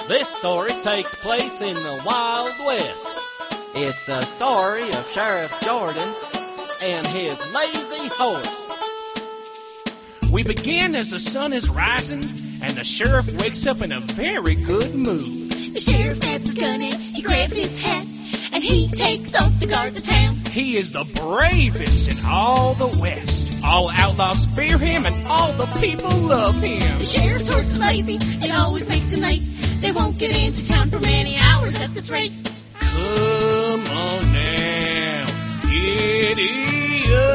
This story takes place in the Wild West. It's the story of Sheriff Jordan and his lazy horse. We begin as the sun is rising, and the sheriff wakes up in a very good mood. The sheriff grabs his gun and he grabs his hat, and he takes off to guard the town. He is the bravest in all the West. All outlaws fear him, and all the people love him. The sheriff's horse is lazy, it always makes him late. They won't get into town for many hours at this rate. Come on now, giddy up.